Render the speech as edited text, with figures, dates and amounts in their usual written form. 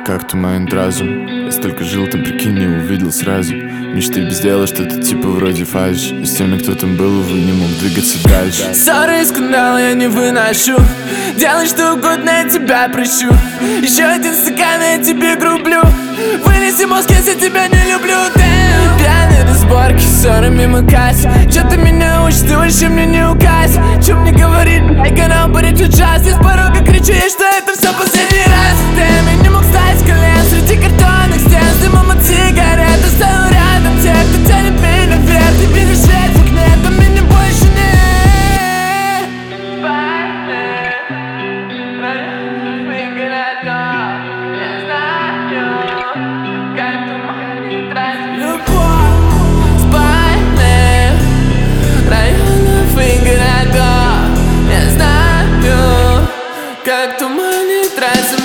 как туманит разум. Я столько жил, там прикинь, не увидел сразу. Мечты без дела, что-то типа вроде фальшь. И с теми, кто там был, увы, не мог двигаться дальше. Ссоры и скандалы я не выношу. Делай что угодно, я тебя прощу. Еще один стакан, я тебе грублю. Вынеси мозг, если тебя не люблю. Пьяные разборки, ссоры мимо касс. Че ты меня учишь, ты вообще мне не указ. Че мне говорить, I gonna put it to just. Я с порога кричу ей, что это все последний раз. Ты не мог встать с колен среди картонных стен. С дымом от сигарет, оставил рядом тех, кто тянет меня вверх. Ты видишь свет в окне, там меня больше нет. Как туман не тратится.